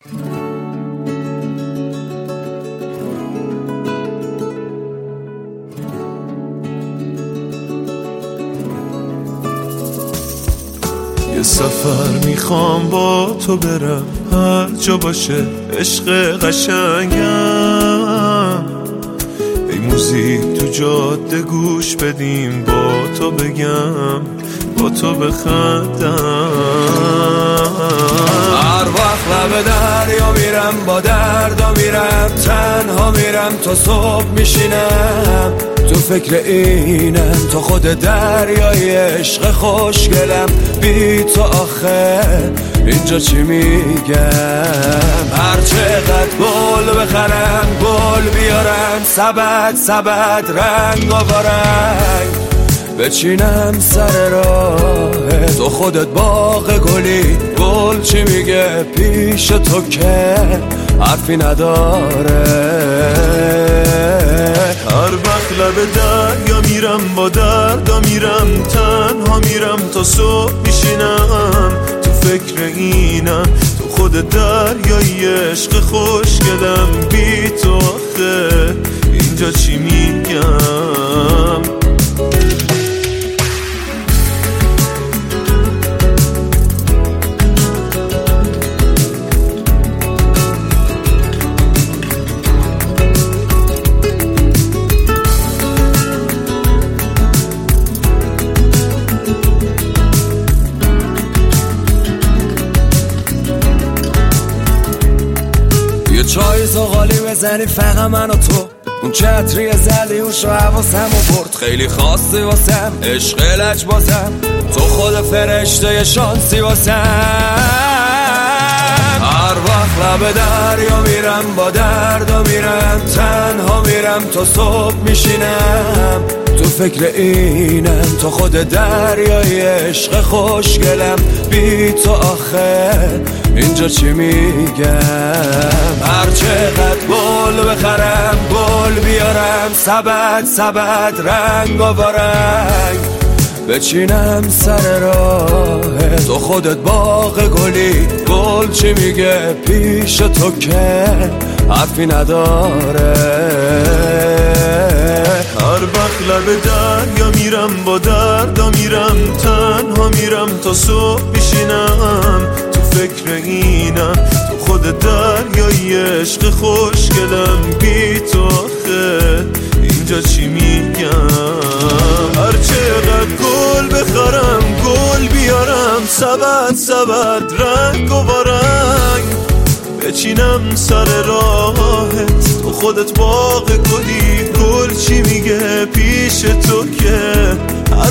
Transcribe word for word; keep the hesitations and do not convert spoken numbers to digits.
یه سفر میخوام با تو برم، هر جا باشه عشق قشنگم. ای موزیک تو جاده گوش بدیم، با تو بگم با تو بخندم. هر وقت لب دریا میرم با دردا میرم، تنها میرم تا صبح میشینم. تو فکر اینم تا خود دریای عشق خوشگلم. بی تو آخه اینجا چی میگم؟ هر چقدر گل بخرم گل بیارم، سبد سبد رنگ و رنگ بچینم سر راه تو. خودت باغ گلی، گل چی میگه پیش تو که حرفی نداره. هر وقت لب دریا میرم با دردا میرم، تنها میرم تا صبح میشینم. تو فکر اینم تو خود دریای عشق خوشگلم. بی تو آخه اینجا چی میگم؟ چای زغالی بزنی فقط من و تو، اون چتری زلیوش و حواسمو برد. خیلی خاصی واسم عشق لج بازم، تو خود فرشته شانسی واسم. هر وقت لب دریا میرم با دردا میرم، تنها میرم تا صبح میشینم. تو فکر اینم تا خود دریای عشق خوشگلم. بی تو آخه اینجا چی میگم؟ هر چقدر گل بخرم گل بیارم، سبد سبد رنگ و رنگ بچینم سر راه تو. خودت باغ گلی، گل چی میگه پیش تو که حرفی نداره. هر وقت لب دریا میرم با دردا میرم، تنها میرم تا صبح میشینم. تو فکر اینم تو خود دریای عشق خوشگلم. بی تو آخه اینجا چی میگم؟ هر چقدر گل بخرم گل بیارم، سبد سبد رنگ و رنگ بچینم سر راهت. تو خودت باغ گلی، گل چی میگه پیش تو که